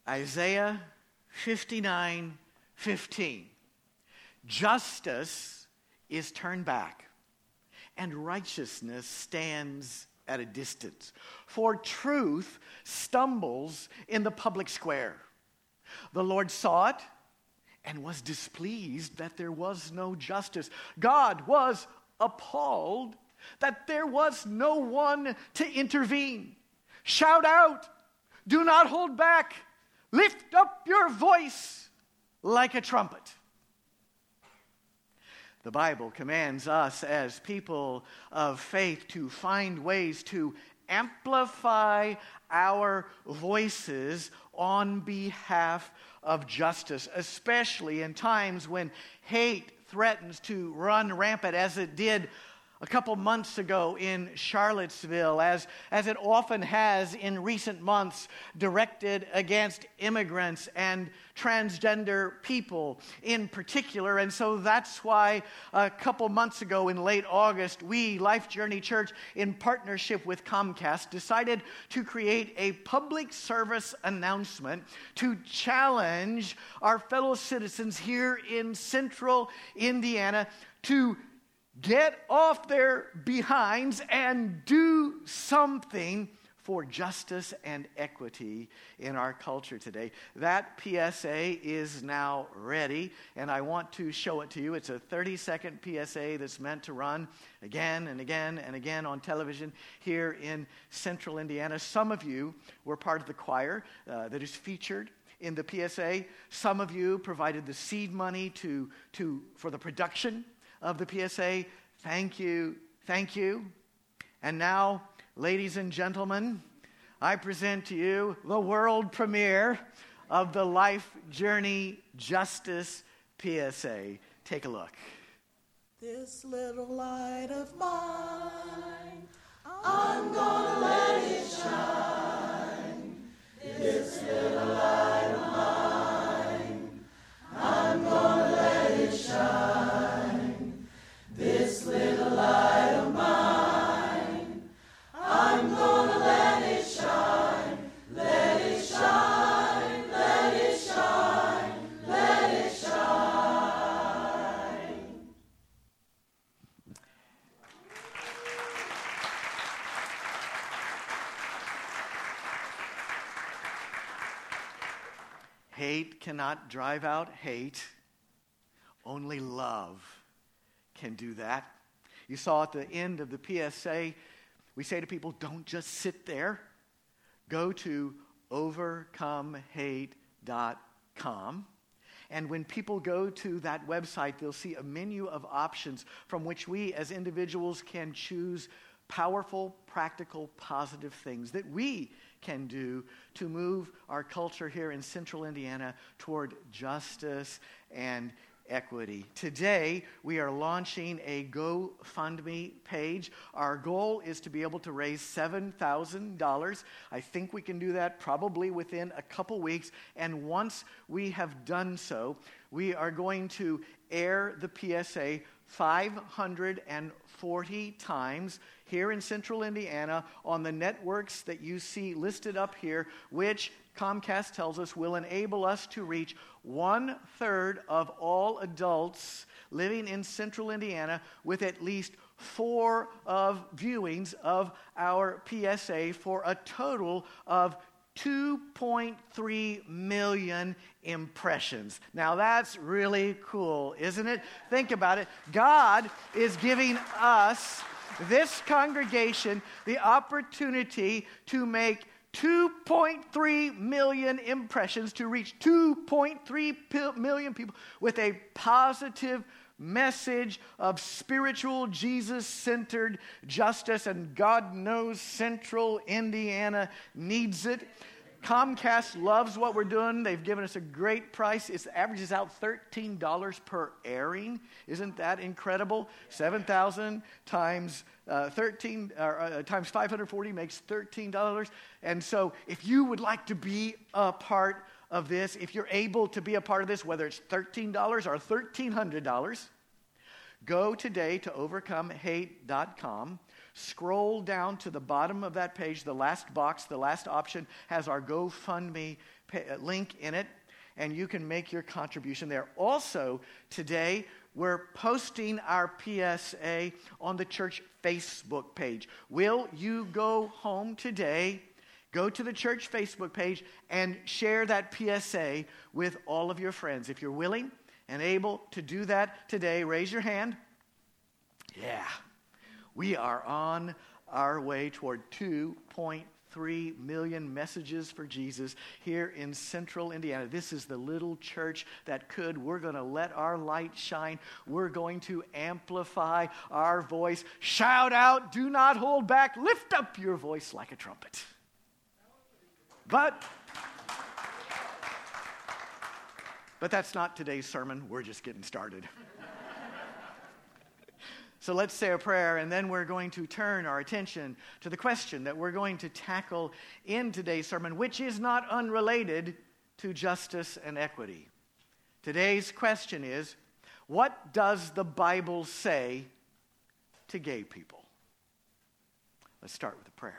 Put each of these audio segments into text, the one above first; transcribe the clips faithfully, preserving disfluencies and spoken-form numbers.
Isaiah fifty-nine fifteen. Justice is turned back, and righteousness stands at a distance. For truth stumbles in the public square. The Lord saw it and was displeased that there was no justice. God was appalled that there was no one to intervene. Shout out, do not hold back, lift up your voice like a trumpet. The Bible commands us as people of faith to find ways to amplify our voices on behalf of justice, especially in times when hate threatens to run rampant, as it did a couple months ago in Charlottesville, as, as it often has in recent months, directed against immigrants and transgender people in particular. And so that's why a couple months ago in late August, we, Life Journey Church, in partnership with Comcast, decided to create a public service announcement to challenge our fellow citizens here in central Indiana to get off their behinds and do something for justice and equity in our culture today. That P S A is now ready, and I want to show it to you. It's a thirty-second P S A that's meant to run again and again and again on television here in central Indiana. Some of you were part of the choir uh, that is featured in the P S A. Some of you provided the seed money to, to for the production of the P S A. Thank you, thank you. And now, ladies and gentlemen, I present to you the world premiere of the Life Journey Justice P S A. Take a look. This little light of mine, I'm gonna let it shine. This little light of mine, I'm gonna let it shine. This little light of mine, I'm gonna let it shine. Let it shine, let it shine, let it shine. Hate cannot drive out hate. Only love can do that. You saw at the end of the P S A, we say to people, don't just sit there. Go to overcome hate dot com. And when people go to that website, they'll see a menu of options from which we as individuals can choose powerful, practical, positive things that we can do to move our culture here in central Indiana toward justice and equity. Today, we are launching a GoFundMe page. Our goal is to be able to raise seven thousand dollars. I think we can do that probably within a couple weeks. And once we have done so, we are going to air the P S A five hundred forty times here in central Indiana on the networks that you see listed up here, which Comcast tells us will enable us to reach one third of all adults living in central Indiana with at least four of viewings of our P S A for a total of two point three million impressions. Now that's really cool, isn't it? Think about it. God is giving us, this congregation, the opportunity to make two point three million impressions, to reach two point three million people with a positive message of spiritual, Jesus-centered justice, and God knows central Indiana needs it. Comcast loves what we're doing. They've given us a great price. It averages out thirteen dollars per airing. Isn't that incredible? seven thousand times uh, thirteen uh, times five hundred forty makes thirteen dollars. And so if you would like to be a part of this, if you're able to be a part of this, whether it's thirteen dollars or thirteen hundred dollars, go today to overcome hate dot com. Scroll down to the bottom of that page. The last box, the last option, has our GoFundMe link in it, and you can make your contribution there. Also, today, we're posting our P S A on the church Facebook page. Will you go home today, go to the church Facebook page, and share that P S A with all of your friends? If you're willing and able to do that today, raise your hand. Yeah, we are on our way toward two point three million messages for Jesus here in central Indiana. This is the little church that could. We're going to let our light shine. We're going to amplify our voice. Shout out, do not hold back. Lift up your voice like a trumpet. But, but that's not today's sermon. We're just getting started. So let's say a prayer, and then we're going to turn our attention to the question that we're going to tackle in today's sermon, which is not unrelated to justice and equity. Today's question is, what does the Bible say to gay people? Let's start with a prayer.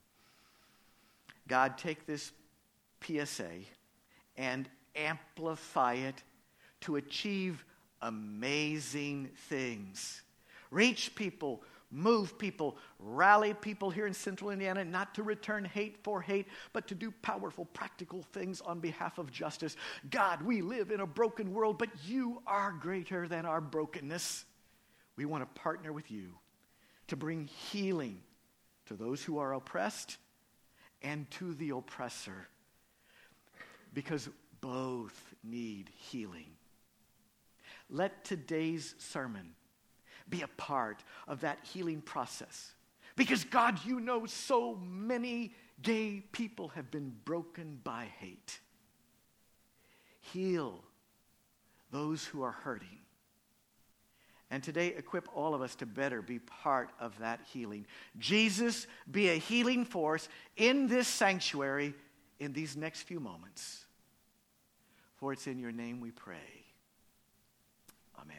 God, take this P S A and amplify it to achieve amazing things. Reach people, move people, rally people here in central Indiana, not to return hate for hate, but to do powerful, practical things on behalf of justice. God, we live in a broken world, but you are greater than our brokenness. We want to partner with you to bring healing to those who are oppressed and to the oppressor, because both need healing. Let today's sermon be a part of that healing process. Because God, you know so many gay people have been broken by hate. Heal those who are hurting. And today, equip all of us to better be part of that healing. Jesus, be a healing force in this sanctuary in these next few moments. For it's in your name we pray. Amen.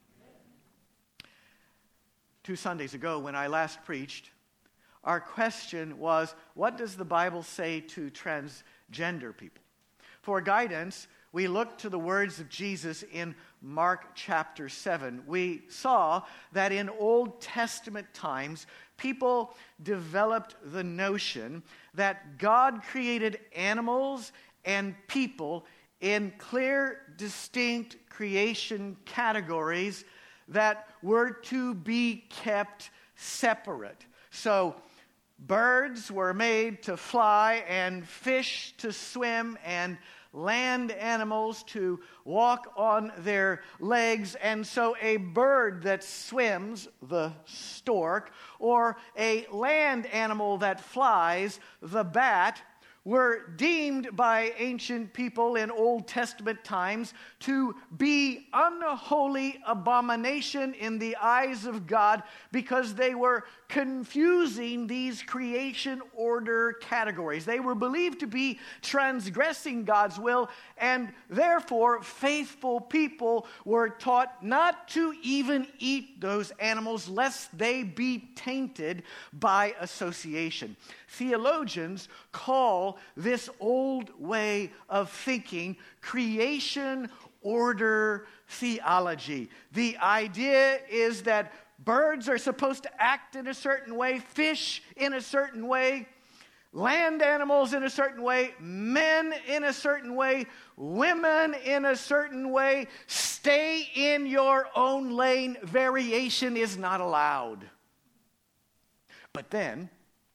Two Sundays ago, when I last preached, our question was, what does the Bible say to transgender people? For guidance, we looked to the words of Jesus in Mark chapter seven. We saw that in Old Testament times, people developed the notion that God created animals and people in clear, distinct creation categories that were to be kept separate. So birds were made to fly, and fish to swim, and land animals to walk on their legs. And so a bird that swims, the stork, or a land animal that flies, the bat, were deemed by ancient people in Old Testament times to be unholy abomination in the eyes of God, because they were confusing these creation order categories. They were believed to be transgressing God's will, and therefore faithful people were taught not to even eat those animals lest they be tainted by association. Theologians call this old way of thinking creation order theology. The idea is that birds are supposed to act in a certain way, fish in a certain way, land animals in a certain way, men in a certain way, women in a certain way. Stay in your own lane. Variation is not allowed. But then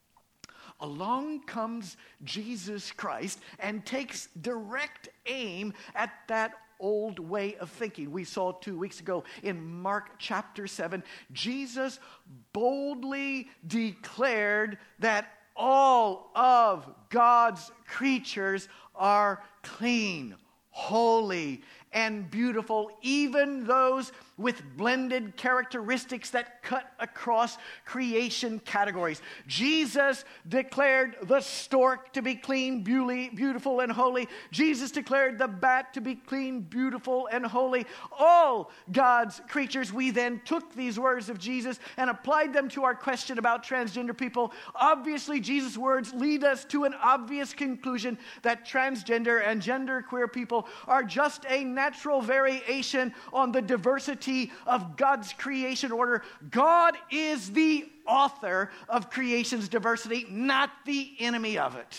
along comes Jesus Christ and takes direct aim at that old way of thinking. We saw two weeks ago in Mark chapter seven, Jesus boldly declared that all of God's creatures are clean, holy, and beautiful, even those with blended characteristics that cut across creation categories. Jesus declared the stork to be clean, beautiful, and holy. Jesus declared the bat to be clean, beautiful, and holy. All God's creatures. We then took these words of Jesus and applied them to our question about transgender people. Obviously, Jesus' words lead us to an obvious conclusion that transgender and genderqueer people are just a natural variation on the diversity of God's creation order. God is the author of creation's diversity, not the enemy of it.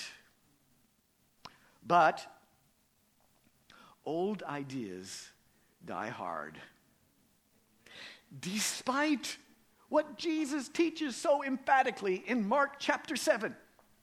But old ideas die hard. Despite what Jesus teaches so emphatically in Mark chapter seven,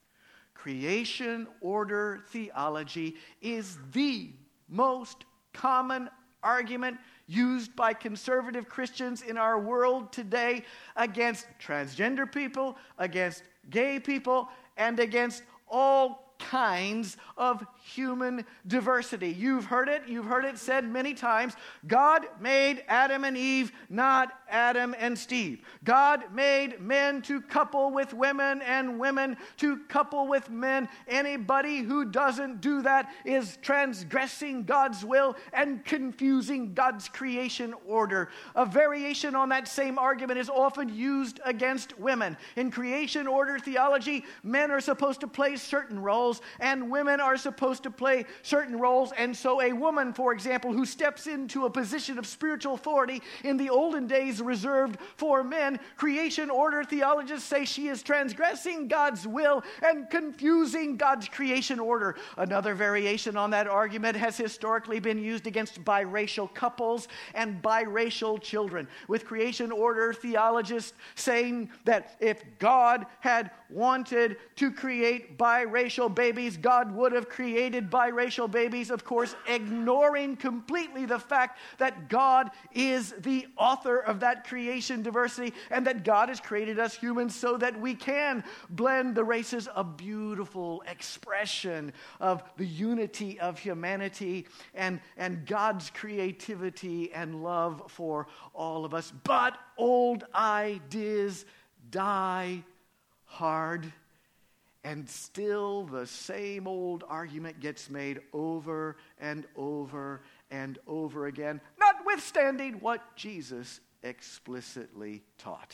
creation order theology is the most common argument used by conservative Christians in our world today against transgender people, against gay people, and against all kinds of human diversity. You've heard it. You've heard it said many times. God made Adam and Eve, not Adam and Steve. God made men to couple with women and women to couple with men. Anybody who doesn't do that is transgressing God's will and confusing God's creation order. A variation on that same argument is often used against women. In creation order theology, men are supposed to play certain roles and women are supposed to play certain roles. And so a woman, for example, who steps into a position of spiritual authority in the olden days reserved for men, creation order theologists say she is transgressing God's will and confusing God's creation order. Another variation on that argument has historically been used against biracial couples and biracial children, with creation order theologists saying that if God had wanted to create biracial babies, God would have created biracial babies, of course, ignoring completely the fact that God is the author of that creation diversity and that God has created us humans so that we can blend the races. A beautiful expression of the unity of humanity and, and God's creativity and love for all of us. But old ideas die hard, and still the same old argument gets made over and over and over again, notwithstanding what Jesus explicitly taught.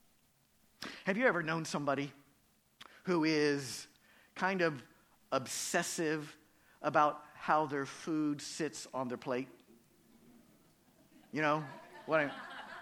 Have you ever known somebody who is kind of obsessive about how their food sits on their plate? You know what I'm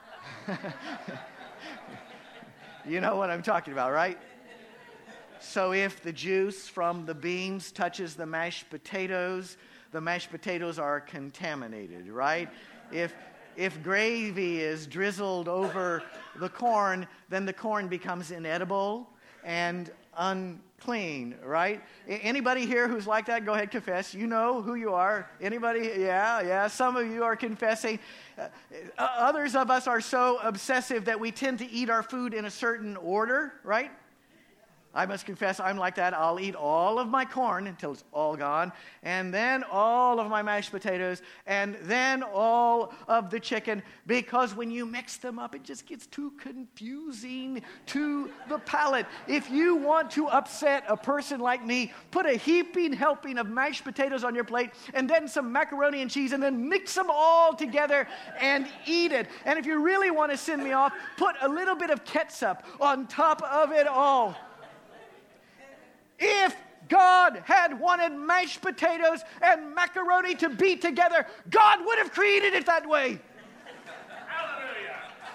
You know what I'm talking about, right? So if the juice from the beans touches the mashed potatoes, the mashed potatoes are contaminated, right? If if gravy is drizzled over the corn, then the corn becomes inedible and unclean, right? Anybody here who's like that, go ahead, confess. You know who you are. Anybody? Yeah, yeah. Some of you are confessing. Uh, others of us are so obsessive that we tend to eat our food in a certain order, right? I must confess, I'm like that. I'll eat all of my corn until it's all gone, and then all of my mashed potatoes, and then all of the chicken, because when you mix them up, it just gets too confusing to the palate. If you want to upset a person like me, put a heaping helping of mashed potatoes on your plate, and then some macaroni and cheese, and then mix them all together and eat it. And if you really want to send me off, put a little bit of ketchup on top of it all. If God had wanted mashed potatoes and macaroni to be together, God would have created it that way. Hallelujah.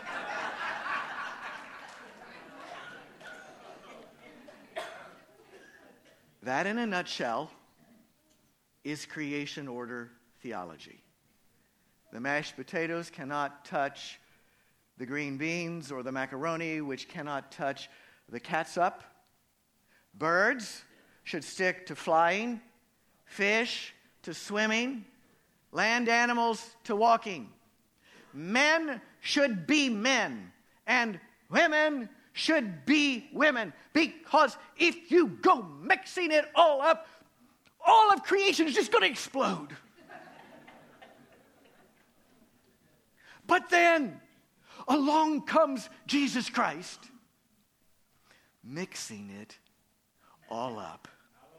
That, in a nutshell, is creation order theology. The mashed potatoes cannot touch the green beans or the macaroni, which cannot touch the catsup. Birds should stick to flying, fish to swimming, land animals to walking. Men should be men, and women should be women, because if you go mixing it all up, all of creation is just going to explode. But then along comes Jesus Christ, mixing it all up.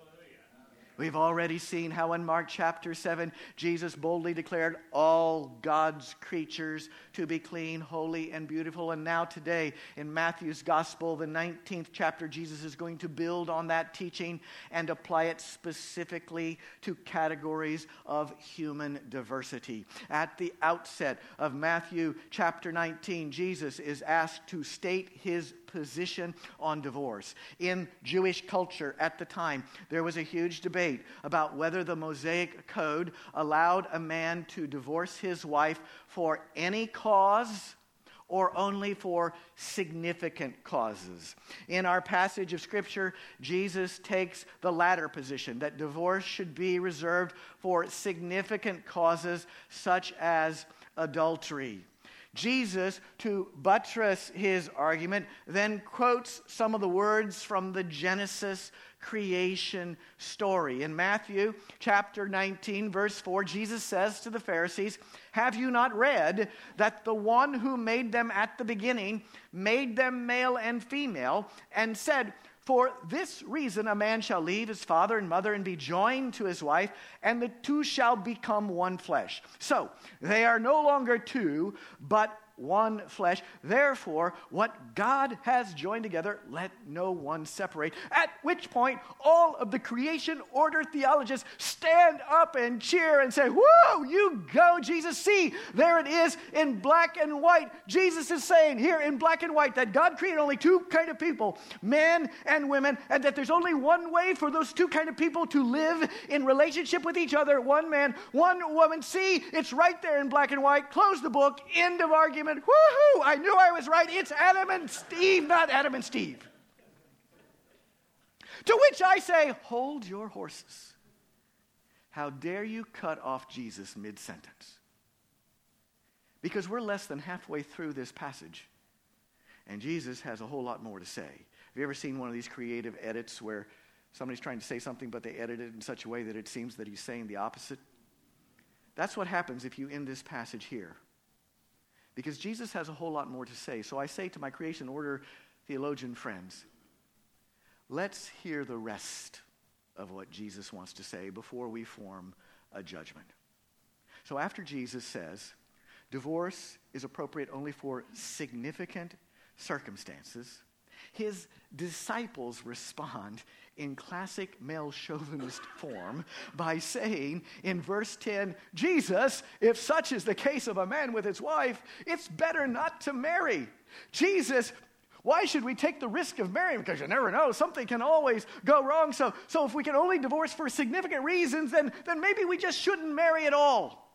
We've already seen how in Mark chapter seven, Jesus boldly declared all God's creatures to be clean, holy, and beautiful. And now today in Matthew's gospel, the nineteenth chapter, Jesus is going to build on that teaching and apply it specifically to categories of human diversity. At the outset of Matthew chapter nineteen, Jesus is asked to state his position on divorce. In Jewish culture at the time, there was a huge debate about whether the Mosaic Code allowed a man to divorce his wife for any cause or only for significant causes. In our passage of Scripture, Jesus takes the latter position, that divorce should be reserved for significant causes such as adultery. Jesus, to buttress his argument, then quotes some of the words from the Genesis creation story. In Matthew chapter nineteen, verse four, Jesus says to the Pharisees, "Have you not read that the one who made them at the beginning made them male and female, and said, 'For this reason a man shall leave his father and mother and be joined to his wife, and the two shall become one flesh.' So they are no longer two, but one flesh. Therefore, what God has joined together, let no one separate." At which point, all of the creation order theologists stand up and cheer and say, "Whoa, you go, Jesus. See, there it is in black and white." Jesus is saying here in black and white that God created only two kind of people, men and women, and that there's only one way for those two kind of people to live in relationship with each other, one man, one woman. See, it's right there in black and white. Close the book. End of argument. Woohoo! I knew I was right. It's Adam and Steve, not Adam and Steve. To which I say, hold your horses. How dare you cut off Jesus mid-sentence? Because we're less than halfway through this passage, and Jesus has a whole lot more to say. Have you ever seen one of these creative edits where somebody's trying to say something, but they edit it in such a way that it seems that he's saying the opposite? That's what happens if you end this passage here. Because Jesus has a whole lot more to say. So I say to my creation order theologian friends, let's hear the rest of what Jesus wants to say before we form a judgment. So after Jesus says, divorce is appropriate only for significant circumstances, his disciples respond in classic male chauvinist form by saying in verse ten, "Jesus, if such is the case of a man with his wife, it's better not to marry." Jesus, why should we take the risk of marrying? Because you never know, something can always go wrong. So, so if we can only divorce for significant reasons, then, then maybe we just shouldn't marry at all.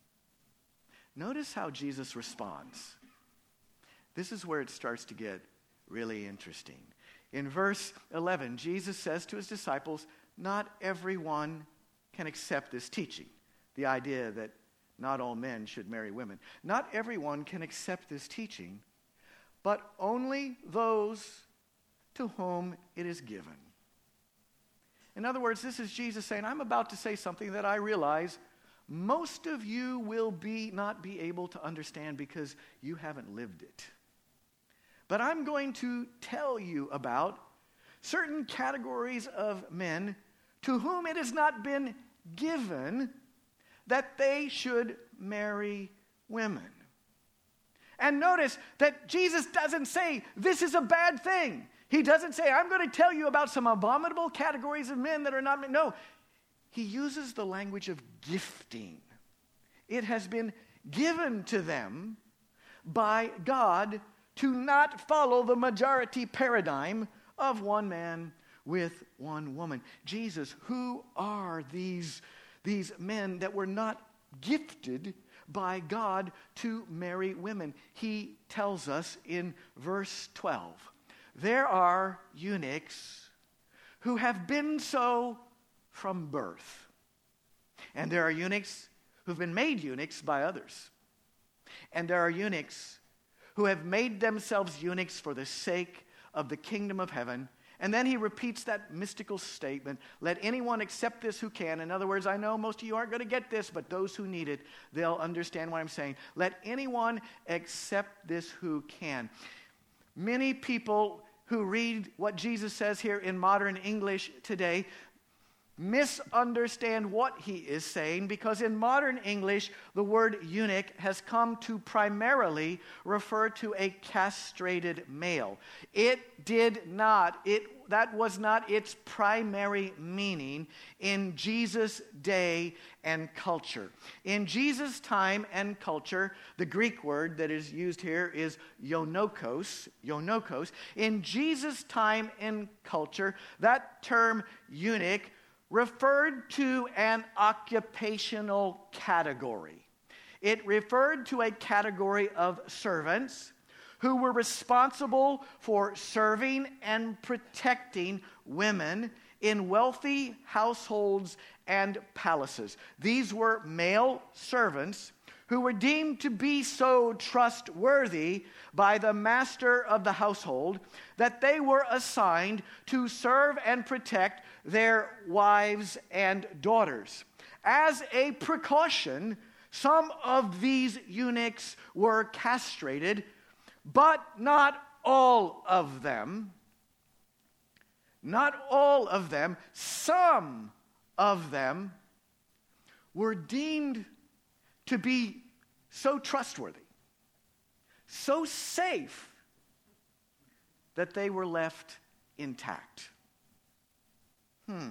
Notice how Jesus responds. This is where it starts to get really interesting. In verse eleven, Jesus says to his disciples, not everyone can accept this teaching. The idea that not all men should marry women. Not everyone can accept this teaching, but only those to whom it is given. In other words, this is Jesus saying, I'm about to say something that I realize most of you will be not be able to understand because you haven't lived it. But I'm going to tell you about certain categories of men to whom it has not been given that they should marry women. And notice that Jesus doesn't say this is a bad thing. He doesn't say, I'm going to tell you about some abominable categories of men that are not men. No, he uses the language of gifting. It has been given to them by God to not follow the majority paradigm of one man with one woman. Jesus, who are these, these men that were not gifted by God to marry women? He tells us in verse twelve, there are eunuchs who have been so from birth. And there are eunuchs who've been made eunuchs by others. And there are eunuchs who have made themselves eunuchs for the sake of the kingdom of heaven And then he repeats that mystical statement, let anyone accept this who can. In other words, I know most of you aren't going to get this, but those who need it, they'll understand what I'm saying. Let anyone accept this who can. Many people who read what Jesus says here in modern English today misunderstand what he is saying, because in modern English, the word eunuch has come to primarily refer to a castrated male. It did not, it that was not its primary meaning in Jesus' day and culture. In Jesus' time and culture, the Greek word that is used here is eunuchos, eunuchos. In Jesus' time and culture, that term eunuch referred to an occupational category. It referred to a category of servants who were responsible for serving and protecting women in wealthy households and palaces. These were male servants who were deemed to be so trustworthy by the master of the household that they were assigned to serve and protect their wives and daughters. As a precaution, some of these eunuchs were castrated, but not all of them. Not all of them. Some of them were deemed to be so trustworthy, so safe, that they were left intact. Hmm.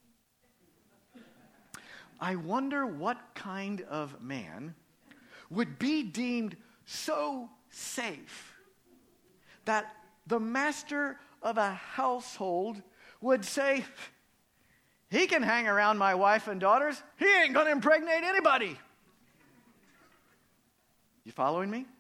I wonder what kind of man would be deemed so safe that the master of a household would say, he can hang around my wife and daughters. He ain't going to impregnate anybody. You following me?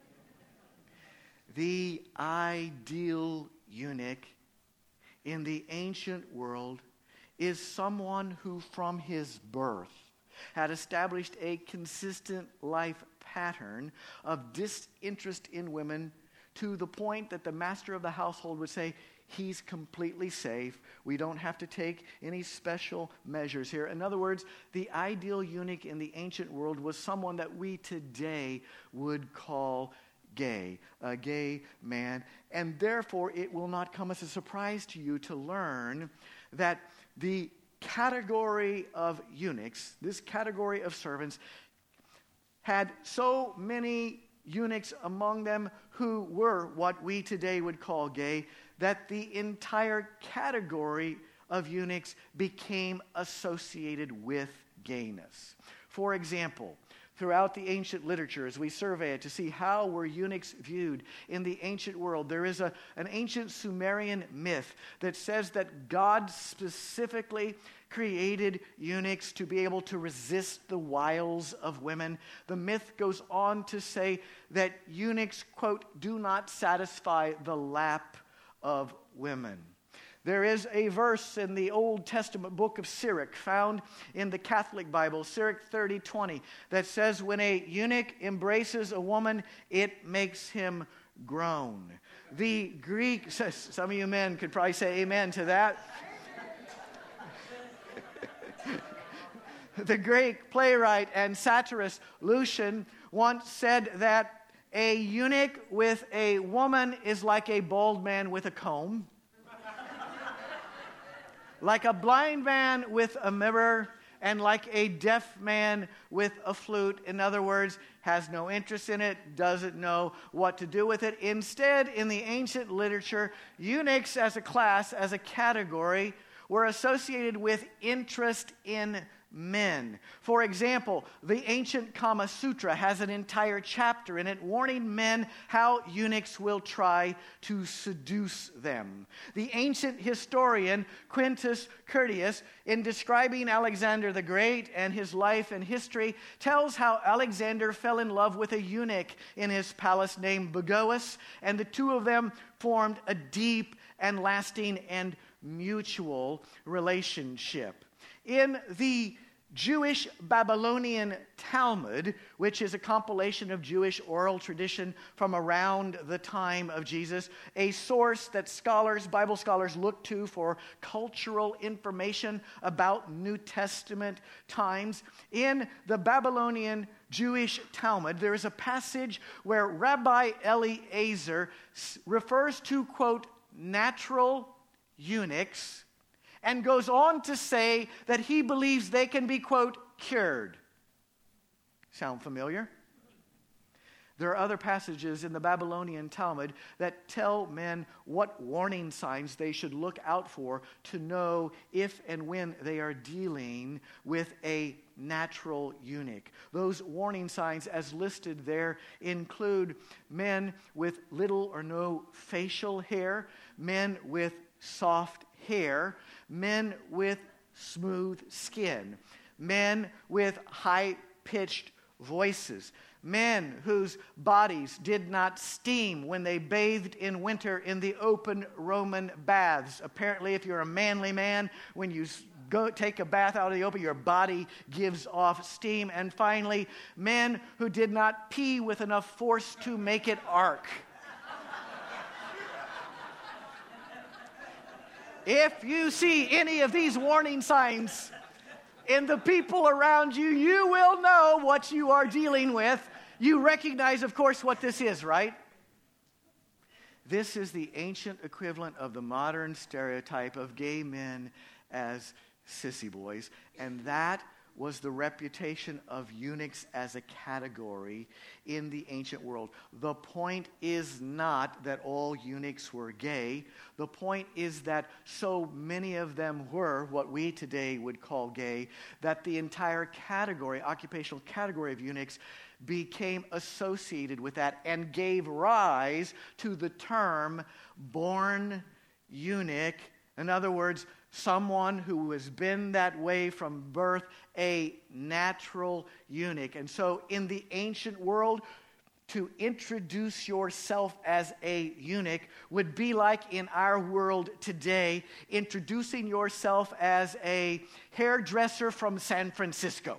The ideal eunuch in the ancient world is someone who from his birth had established a consistent life pattern of disinterest in women, to the point that the master of the household would say, he's completely safe. We don't have to take any special measures here. In other words, the ideal eunuch in the ancient world was someone that we today would call gay, a gay man. And therefore, it will not come as a surprise to you to learn that the category of eunuchs, this category of servants, had so many eunuchs among them who were what we today would call gay, that the entire category of eunuchs became associated with gayness. For example, throughout the ancient literature, as we survey it to see how were eunuchs viewed in the ancient world, there is a, an ancient Sumerian myth that says that God specifically created eunuchs to be able to resist the wiles of women. The myth goes on to say that eunuchs, quote, do not satisfy the lap of women. There is a verse in the Old Testament book of Sirach, found in the Catholic Bible, Sirach thirty twenty, that says, when a eunuch embraces a woman, it makes him groan. The Greek, some of you men could probably say amen to that. The Greek playwright and satirist Lucian once said that a eunuch with a woman is like a bald man with a comb, like a blind man with a mirror, and like a deaf man with a flute. In other words, has no interest in it, doesn't know what to do with it. Instead, in the ancient literature, eunuchs as a class, as a category, were associated with interest in men. For example, the ancient Kama Sutra has an entire chapter in it warning men how eunuchs will try to seduce them. The ancient historian Quintus Curtius, in describing Alexander the Great and his life and history, tells how Alexander fell in love with a eunuch in his palace named Bagoas, and the two of them formed a deep and lasting and mutual relationship. In the Jewish Babylonian Talmud, which is a compilation of Jewish oral tradition from around the time of Jesus, a source that scholars, Bible scholars, look to for cultural information about New Testament times. In the Babylonian Jewish Talmud, there is a passage where Rabbi Eliezer refers to, quote, natural eunuchs, and goes on to say that he believes they can be, quote, cured. Sound familiar? There are other passages in the Babylonian Talmud that tell men what warning signs they should look out for to know if and when they are dealing with a natural eunuch. Those warning signs, as listed there, include men with little or no facial hair, men with soft hair, men with smooth skin, men with high-pitched voices, men whose bodies did not steam when they bathed in winter in the open Roman baths. Apparently, if you're a manly man, when you go take a bath out of the open, your body gives off steam. And finally, men who did not pee with enough force to make it arc. If you see any of these warning signs in the people around you, you will know what you are dealing with. You recognize, of course, what this is, right? This is the ancient equivalent of the modern stereotype of gay men as sissy boys, and that was the reputation of eunuchs as a category in the ancient world. The point is not that all eunuchs were gay. The point is that so many of them were what we today would call gay, that the entire category, occupational category of eunuchs, became associated with that and gave rise to the term born eunuch. In other words, someone who has been that way from birth, a natural eunuch. And so in the ancient world, to introduce yourself as a eunuch would be like in our world today, introducing yourself as a hairdresser from San Francisco.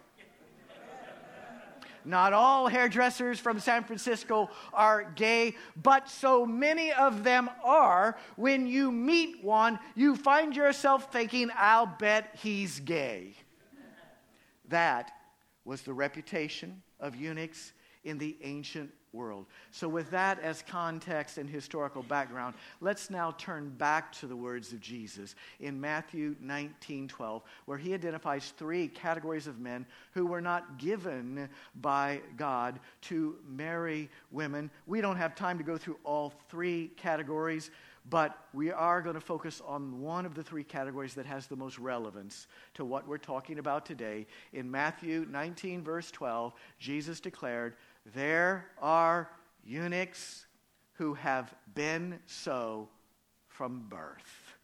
Not all hairdressers from San Francisco are gay, but so many of them are. When you meet one, you find yourself thinking, I'll bet he's gay. That was the reputation of eunuchs in the ancient world. So with that as context and historical background, let's now turn back to the words of Jesus in Matthew nineteen twelve, where he identifies three categories of men who were not given by God to marry women. We don't have time to go through all three categories, but we are going to focus on one of the three categories that has the most relevance to what we're talking about today. In Matthew nineteen, verse twelve, Jesus declared, "There are eunuchs who have been so from birth."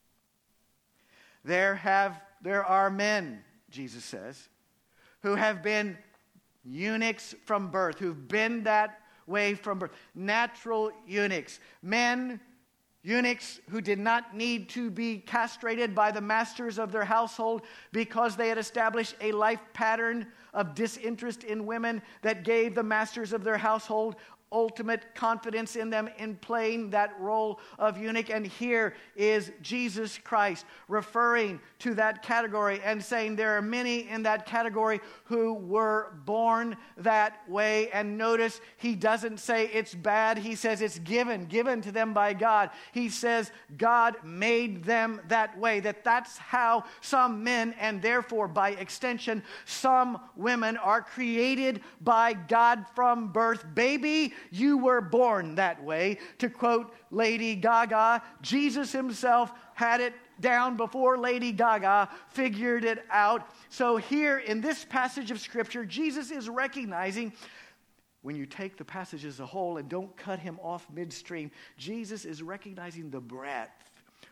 There have there are men, Jesus says, who have been eunuchs from birth, who've been that way from birth. Natural eunuchs. Men, eunuchs who did not need to be castrated by the masters of their household because they had established a life pattern of disinterest in women that gave the masters of their household ultimate confidence in them in playing that role of eunuch. And here is Jesus Christ referring to that category and saying there are many in that category who were born that way. And notice he doesn't say it's bad. He says it's given, given to them by God. He says God made them that way, that that's how some men and therefore by extension some women are created by God from birth. Baby, you were born that way. To quote Lady Gaga, Jesus himself had it down before Lady Gaga figured it out. So here in this passage of Scripture, Jesus is recognizing, when you take the passage as a whole and don't cut him off midstream, Jesus is recognizing the breadth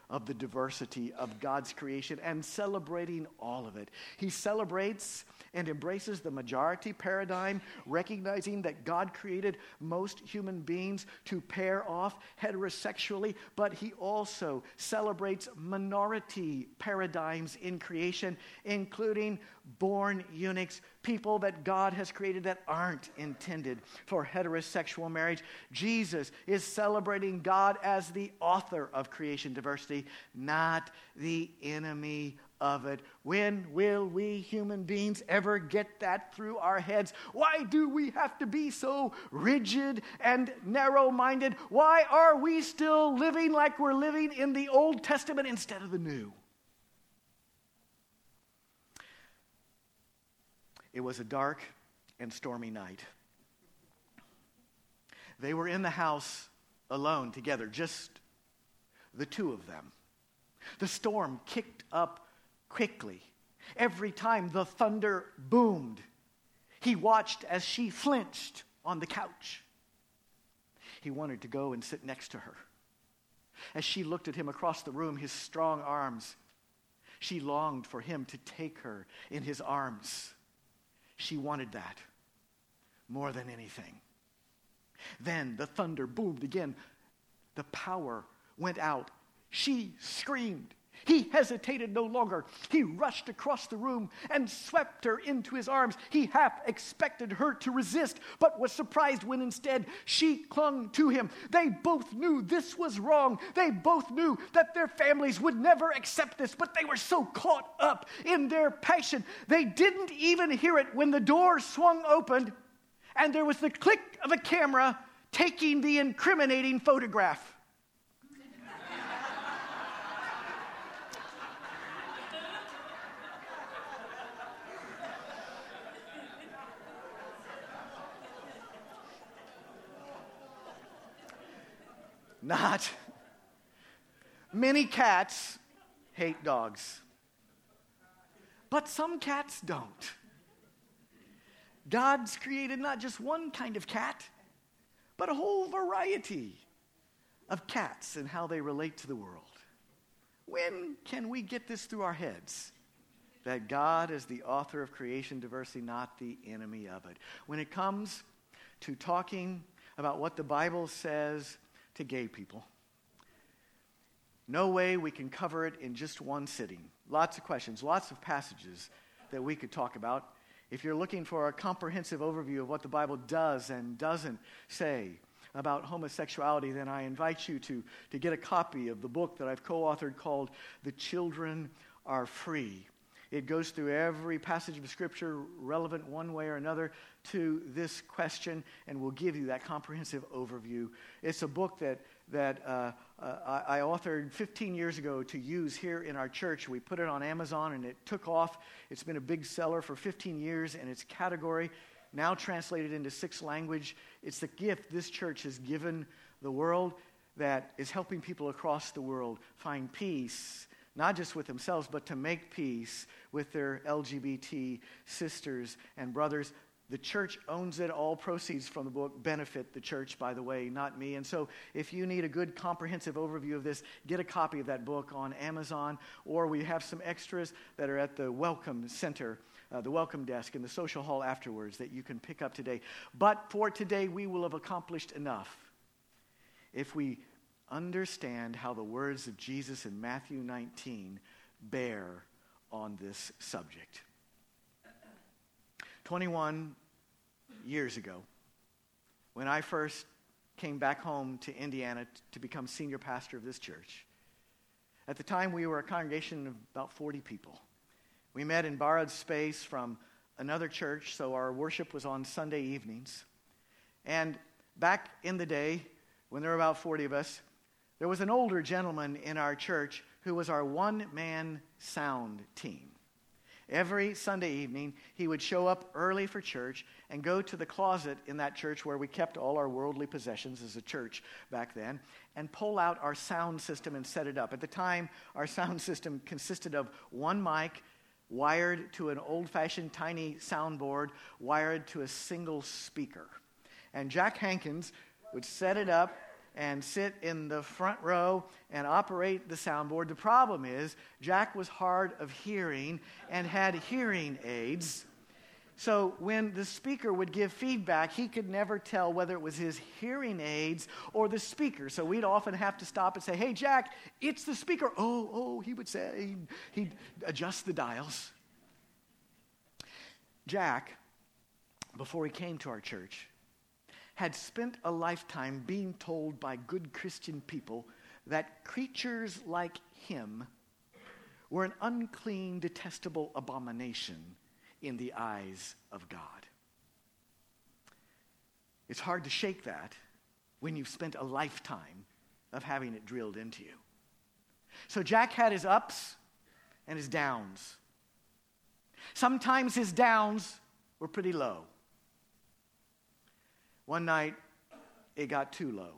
of the diversity of God's creation and celebrating all of it. He celebrates and embraces the majority paradigm, recognizing that God created most human beings to pair off heterosexually, but he also celebrates minority paradigms in creation, including born eunuchs, people that God has created that aren't intended for heterosexual marriage. Jesus is celebrating God as the author of creation diversity, not the enemy of it. When will we human beings ever get that through our heads? Why do we have to be so rigid and narrow-minded? Why are we still living like we're living in the Old Testament instead of the New? It was a dark and stormy night. They were in the house alone together, just the two of them. The storm kicked up quickly. Every time the thunder boomed, he watched as she flinched on the couch. He wanted to go and sit next to her. As she looked at him across the room, his strong arms, she longed for him to take her in his arms. She wanted that more than anything. Then the thunder boomed again. The power went out. She screamed. He hesitated no longer. He rushed across the room and swept her into his arms. He half expected her to resist, but was surprised when instead she clung to him. They both knew this was wrong. They both knew that their families would never accept this, but they were so caught up in their passion. They didn't even hear it when the door swung open and there was the click of a camera taking the incriminating photograph. Not. Many cats hate dogs, but some cats don't. God's created not just one kind of cat, but a whole variety of cats and how they relate to the world. When can we get this through our heads? That God is the author of creation diversity, not the enemy of it. When it comes to talking about what the Bible says to gay people, no way we can cover it in just one sitting. Lots of questions, lots of passages that we could talk about. If you're looking for a comprehensive overview of what the Bible does and doesn't say about homosexuality, then I invite you to, to get a copy of the book that I've co-authored called The Children Are Free. It goes through every passage of Scripture relevant one way or another to this question, and will give you that comprehensive overview. It's a book that that uh, uh, I authored fifteen years ago to use here in our church. We put it on Amazon, and it took off. It's been a big seller for fifteen years in its category, now translated into six languages. It's the gift this church has given the world that is helping people across the world find peace, not just with themselves, but to make peace with their L G B T sisters and brothers. The church owns it. All proceeds from the book benefit the church, by the way, not me. And so if you need a good comprehensive overview of this, get a copy of that book on Amazon, or we have some extras that are at the Welcome Center, uh, the Welcome Desk, and the social hall afterwards that you can pick up today. But for today, we will have accomplished enough if we understand how the words of Jesus in Matthew nineteen bear on this subject. twenty-one years ago, when I first came back home to Indiana t- to become senior pastor of this church, at the time we were a congregation of about forty people. We met in borrowed space from another church, so our worship was on Sunday evenings. And back in the day, when there were about forty of us, there was an older gentleman in our church who was our one-man sound team. Every Sunday evening, he would show up early for church and go to the closet in that church where we kept all our worldly possessions as a church back then, and pull out our sound system and set it up. At the time, our sound system consisted of one mic wired to an old-fashioned tiny soundboard wired to a single speaker. And Jack Hankins would set it up and sit in the front row and operate the soundboard. The problem is, Jack was hard of hearing and had hearing aids. So when the speaker would give feedback, he could never tell whether it was his hearing aids or the speaker. So we'd often have to stop and say, "Hey, Jack, it's the speaker." Oh, oh, he would say, he'd adjust the dials. Jack, before he came to our church, had spent a lifetime being told by good Christian people that creatures like him were an unclean, detestable abomination in the eyes of God. It's hard to shake that when you've spent a lifetime of having it drilled into you. So Jack had his ups and his downs. Sometimes his downs were pretty low. One night, it got too low.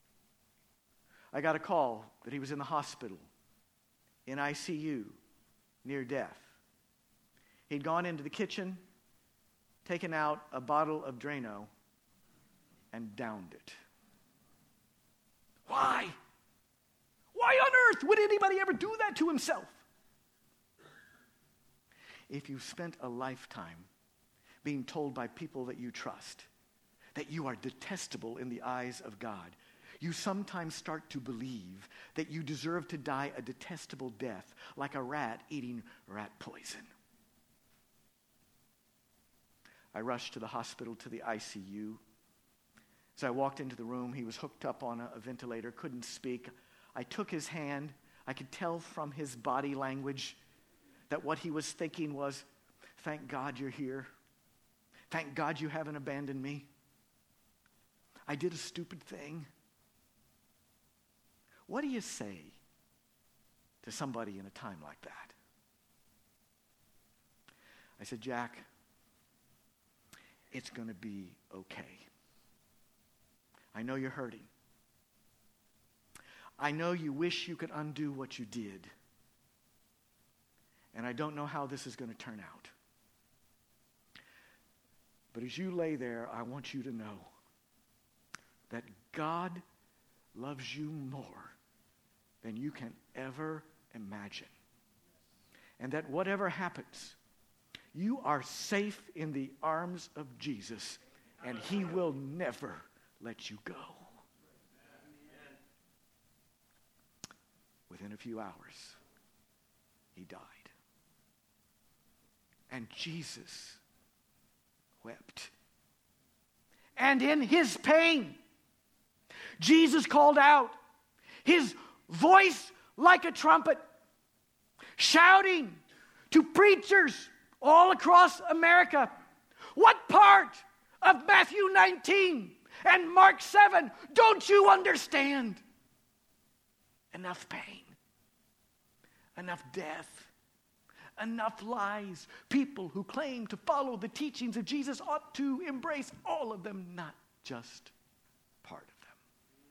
I got a call that he was in the hospital, in I C U, near death. He'd gone into the kitchen, taken out a bottle of Drano, and downed it. Why? Why on earth would anybody ever do that to himself? If you've spent a lifetime being told by people that you trust that you are detestable in the eyes of God, you sometimes start to believe that you deserve to die a detestable death, like a rat eating rat poison. I rushed to the hospital, to the I C U. As I walked into the room, he was hooked up on a, a ventilator, couldn't speak. I took his hand. I could tell from his body language that what he was thinking was, "Thank God you're here. Thank God you haven't abandoned me. I did a stupid thing." What do you say to somebody in a time like that? I said, "Jack, it's going to be okay. I know you're hurting. I know you wish you could undo what you did. And I don't know how this is going to turn out. But as you lay there, I want you to know that God loves you more than you can ever imagine. And that whatever happens, you are safe in the arms of Jesus, and he will never let you go." Within a few hours, he died. And Jesus wept. And in his pain, Jesus called out, his voice like a trumpet, shouting to preachers all across America, "What part of Matthew nineteen and Mark seven don't you understand? Enough pain, enough death, enough lies. People who claim to follow the teachings of Jesus ought to embrace all of them, not just part of them."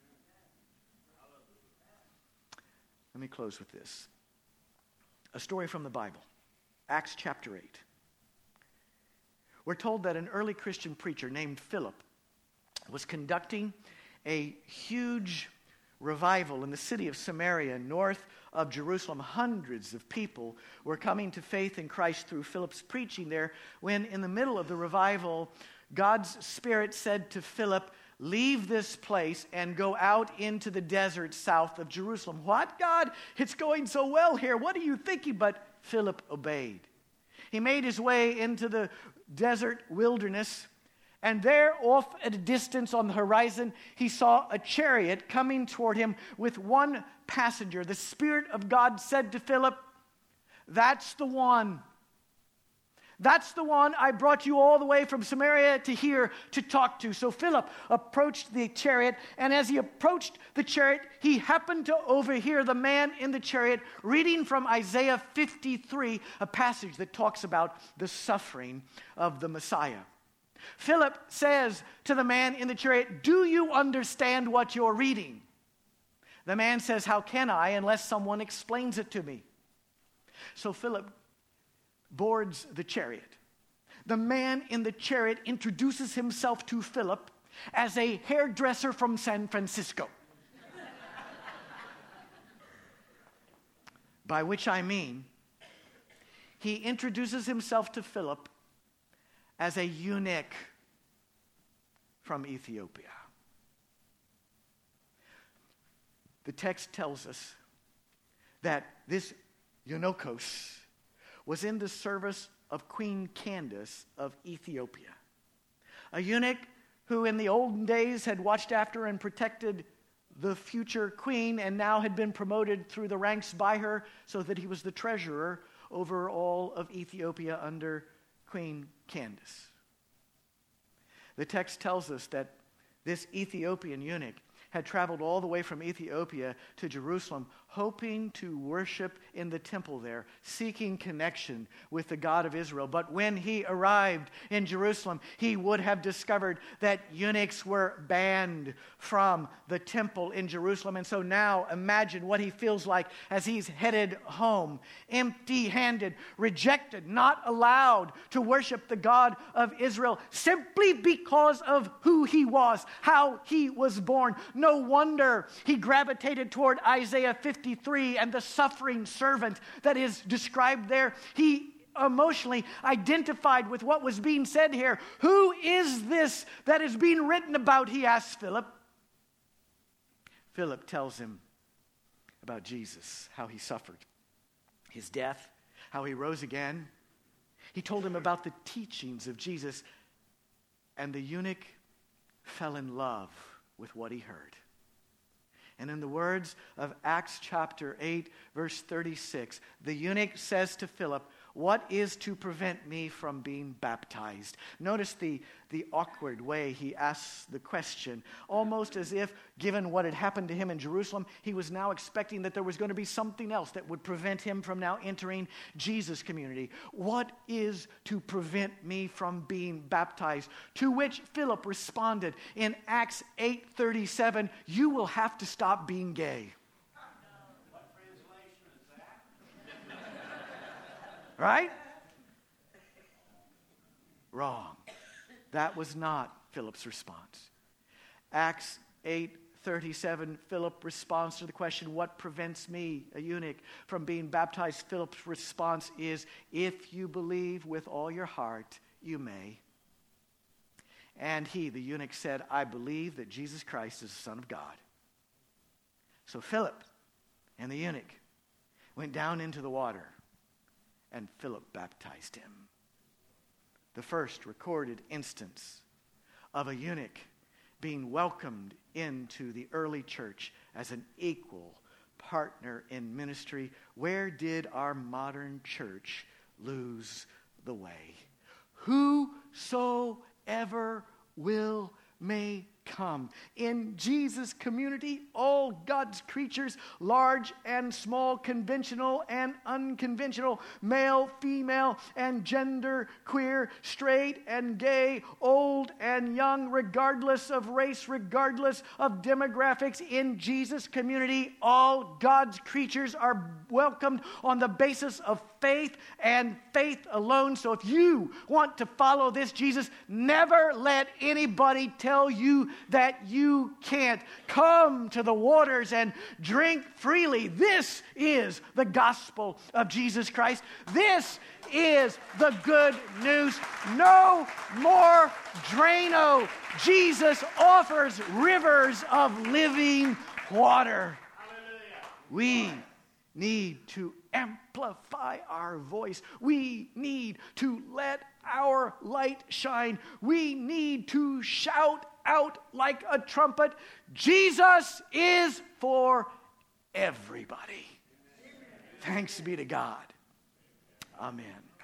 Let me close with this. A story from the Bible, Acts chapter eight. We're told that an early Christian preacher named Philip was conducting a huge revival in the city of Samaria, north of Jerusalem. Hundreds of people were coming to faith in Christ through Philip's preaching there, when in the middle of the revival, God's Spirit said to Philip, "Leave this place and go out into the desert south of Jerusalem." "What, God? It's going so well here. What are you thinking?" But Philip obeyed. He made his way into the desert wilderness, and there, off at a distance on the horizon, he saw a chariot coming toward him with one passenger. The Spirit of God said to Philip, "That's the one. That's the one I brought you all the way from Samaria to here to talk to." So Philip approached the chariot, and as he approached the chariot, he happened to overhear the man in the chariot reading from Isaiah fifty-three, a passage that talks about the suffering of the Messiah. Philip says to the man in the chariot, "Do you understand what you're reading?" The man says, "How can I unless someone explains it to me?" So Philip boards the chariot. The man in the chariot introduces himself to Philip as a hairdresser from San Francisco. By which I mean, he introduces himself to Philip as a eunuch from Ethiopia. The text tells us that this eunuchos was in the service of Queen Candace of Ethiopia, a eunuch who in the olden days had watched after and protected the future queen and now had been promoted through the ranks by her so that he was the treasurer over all of Ethiopia under Queen Candace. The text tells us that this Ethiopian eunuch had traveled all the way from Ethiopia to Jerusalem, hoping to worship in the temple there, seeking connection with the God of Israel. But when he arrived in Jerusalem, he would have discovered that eunuchs were banned from the temple in Jerusalem. And so now imagine what he feels like as he's headed home, empty-handed, rejected, not allowed to worship the God of Israel simply because of who he was, how he was born. No wonder he gravitated toward Isaiah fifty-three and the suffering servant that is described there. He emotionally identified with what was being said here. Who is this that is being written about? He asks Philip. Philip tells him about Jesus, how he suffered, his death, how he rose again. He told him about the teachings of Jesus, and the eunuch fell in love with what he heard. And in the words of Acts chapter eight, verse thirty-six, the eunuch says to Philip, "What is to prevent me from being baptized?" Notice the, the awkward way he asks the question, almost as if, given what had happened to him in Jerusalem, he was now expecting that there was going to be something else that would prevent him from now entering Jesus' community. What is to prevent me from being baptized? To which Philip responded in Acts eight thirty-seven, "You will have to stop being gay." What translation is that? Right? Wrong. That was not Philip's response. Acts eight thirty-seven, Philip responds to the question, "What prevents me, a eunuch, from being baptized?" Philip's response is, "If you believe with all your heart, you may." And he, the eunuch, said, "I believe that Jesus Christ is the Son of God." So Philip and the eunuch went down into the water, and Philip baptized him. The first recorded instance of a eunuch being welcomed into the early church as an equal partner in ministry. Where did our modern church lose the way? Whosoever will may come. In Jesus' community, all God's creatures, large and small, conventional and unconventional, male, female, and gender queer, straight and gay, old and young, regardless of race, regardless of demographics, in Jesus' community, all God's creatures are welcomed on the basis of faith and faith alone. So if you want to follow this Jesus, never let anybody tell you that you can't. Come to the waters and drink freely. This is the gospel of Jesus Christ. This is the good news. No more Drano. Jesus offers rivers of living water. Hallelujah. We need to amplify our voice. We need to let our light shine. We need to shout out like a trumpet, Jesus is for everybody. Thanks be to God. Amen.